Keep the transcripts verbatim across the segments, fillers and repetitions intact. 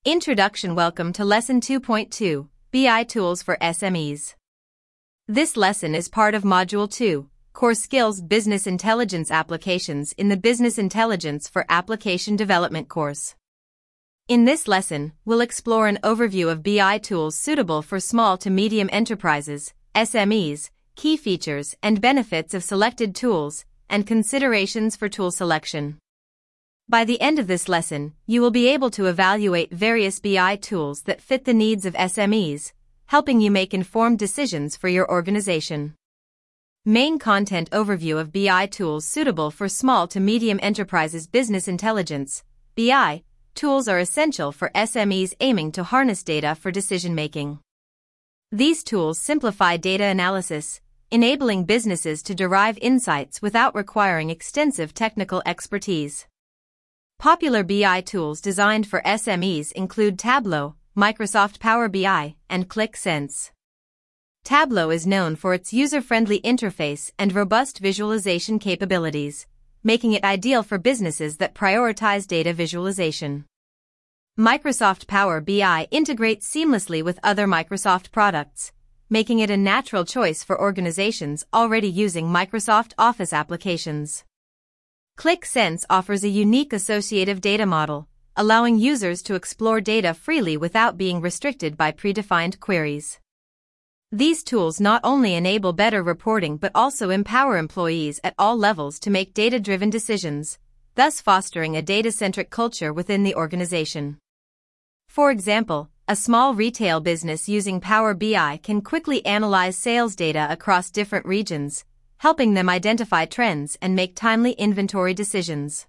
Introduction. Welcome to Lesson two point two, B I Tools for S M Es. This lesson is part of Module two, Core Skills Business Intelligence Applications in the Business Intelligence for Application Development course. In this lesson, we'll explore an overview of B I tools suitable for small to medium enterprises, S M Es, key features and benefits of selected tools, and considerations for tool selection. By the end of this lesson, you will be able to evaluate various B I tools that fit the needs of S M Es, helping you make informed decisions for your organization. Main content overview of B I tools suitable for small to medium enterprises. Business intelligence, B I, tools are essential for S M Es aiming to harness data for decision-making. These tools simplify data analysis, enabling businesses to derive insights without requiring extensive technical expertise. Popular B I tools designed for S M Es include Tableau, Microsoft Power B I, and ClickSense. Tableau is known for its user-friendly interface and robust visualization capabilities, making it ideal for businesses that prioritize data visualization. Microsoft Power B I integrates seamlessly with other Microsoft products, making it a natural choice for organizations already using Microsoft Office applications. ClickSense offers a unique associative data model, allowing users to explore data freely without being restricted by predefined queries. These tools not only enable better reporting but also empower employees at all levels to make data-driven decisions, thus fostering a data-centric culture within the organization. For example, a small retail business using Power B I can quickly analyze sales data across different regions, helping them identify trends and make timely inventory decisions.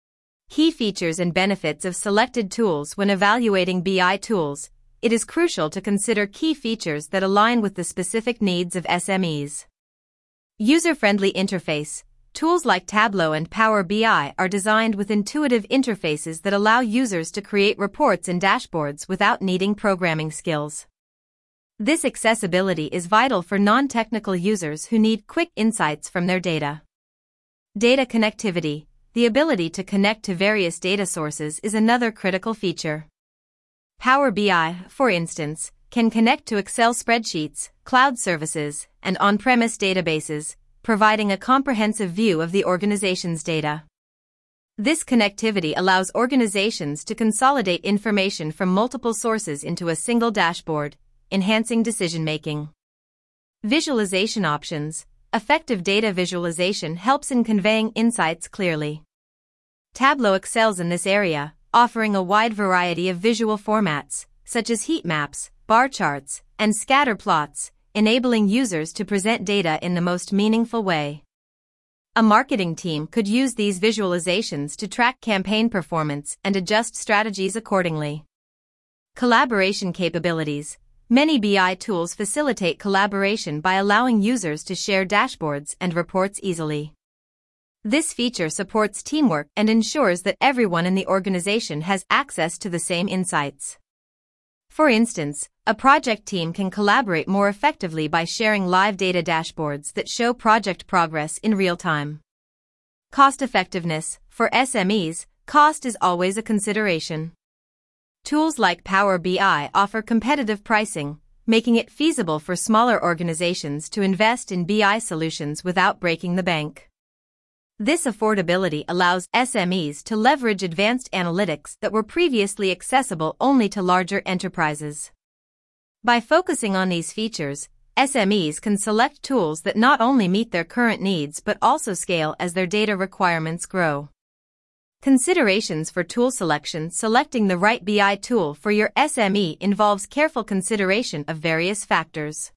Key features and benefits of selected tools. When evaluating B I tools, it is crucial to consider key features that align with the specific needs of S M Es. User-friendly interface. Tools like Tableau and Power B I are designed with intuitive interfaces that allow users to create reports and dashboards without needing programming skills. This accessibility is vital for non-technical users who need quick insights from their data. Data connectivity. The ability to connect to various data sources is another critical feature. Power B I, for instance, can connect to Excel spreadsheets, cloud services, and on-premise databases, providing a comprehensive view of the organization's data. This connectivity allows organizations to consolidate information from multiple sources into a single dashboard, enhancing decision-making. Visualization options. Effective data visualization helps in conveying insights clearly. Tableau excels in this area, offering a wide variety of visual formats, such as heat maps, bar charts, and scatter plots, enabling users to present data in the most meaningful way. A marketing team could use these visualizations to track campaign performance and adjust strategies accordingly. Collaboration capabilities. Many B I tools facilitate collaboration by allowing users to share dashboards and reports easily. This feature supports teamwork and ensures that everyone in the organization has access to the same insights. For instance, a project team can collaborate more effectively by sharing live data dashboards that show project progress in real time. Cost effectiveness. For S M Es, cost is always a consideration. Tools like Power B I offer competitive pricing, making it feasible for smaller organizations to invest in B I solutions without breaking the bank. This affordability allows S M Es to leverage advanced analytics that were previously accessible only to larger enterprises. By focusing on these features, S M Es can select tools that not only meet their current needs but also scale as their data requirements grow. Considerations for tool selection. Selecting the right B I tool for your S M E involves careful consideration of various factors.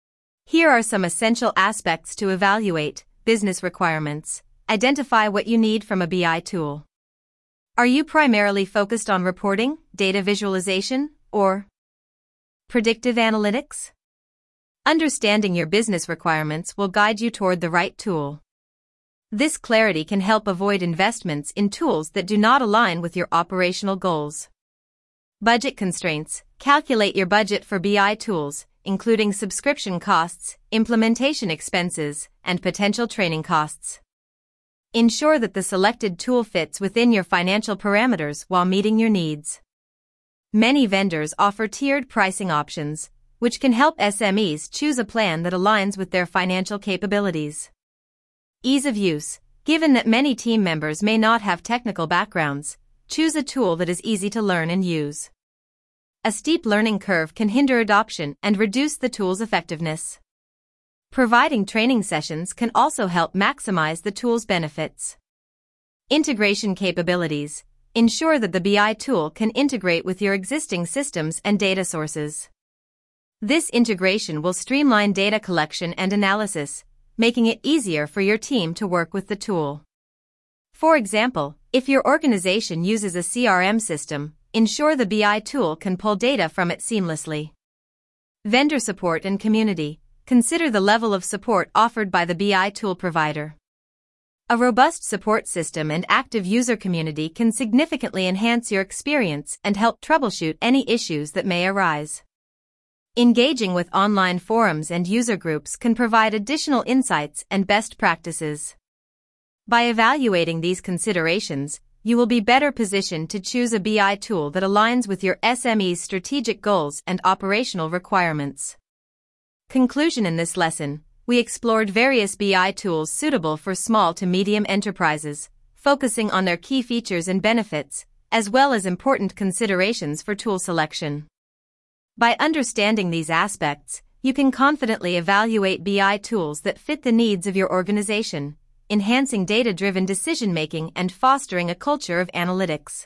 Here are some essential aspects to evaluate. Business requirements. Identify what you need from a B I tool. Are you primarily focused on reporting, data visualization, or predictive analytics? Understanding your business requirements will guide you toward the right tool. This clarity can help avoid investments in tools that do not align with your operational goals. Budget constraints. Calculate your budget for B I tools, including subscription costs, implementation expenses, and potential training costs. Ensure that the selected tool fits within your financial parameters while meeting your needs. Many vendors offer tiered pricing options, which can help S M Es choose a plan that aligns with their financial capabilities. Ease of use. Given that many team members may not have technical backgrounds, choose a tool that is easy to learn and use. A steep learning curve can hinder adoption and reduce the tool's effectiveness. Providing training sessions can also help maximize the tool's benefits. Integration capabilities. Ensure that the B I tool can integrate with your existing systems and data sources. This integration will streamline data collection and analysis, making it easier for your team to work with the tool. For example, if your organization uses a C R M system, ensure the B I tool can pull data from it seamlessly. Vendor support and community. Consider the level of support offered by the B I tool provider. A robust support system and active user community can significantly enhance your experience and help troubleshoot any issues that may arise. Engaging with online forums and user groups can provide additional insights and best practices. By evaluating these considerations, you will be better positioned to choose a B I tool that aligns with your S M E's strategic goals and operational requirements. Conclusion. In this lesson, we explored various B I tools suitable for small to medium enterprises, focusing on their key features and benefits, as well as important considerations for tool selection. By understanding these aspects, you can confidently evaluate B I tools that fit the needs of your organization, enhancing data-driven decision-making and fostering a culture of analytics.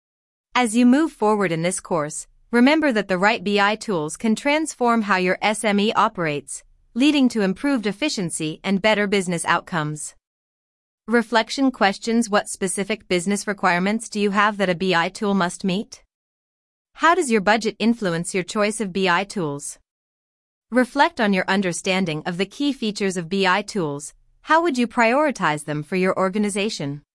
As you move forward in this course, remember that the right B I tools can transform how your S M E operates, leading to improved efficiency and better business outcomes. Reflection questions. What specific business requirements do you have that a B I tool must meet? How does your budget influence your choice of B I tools? Reflect on your understanding of the key features of B I tools. How would you prioritize them for your organization?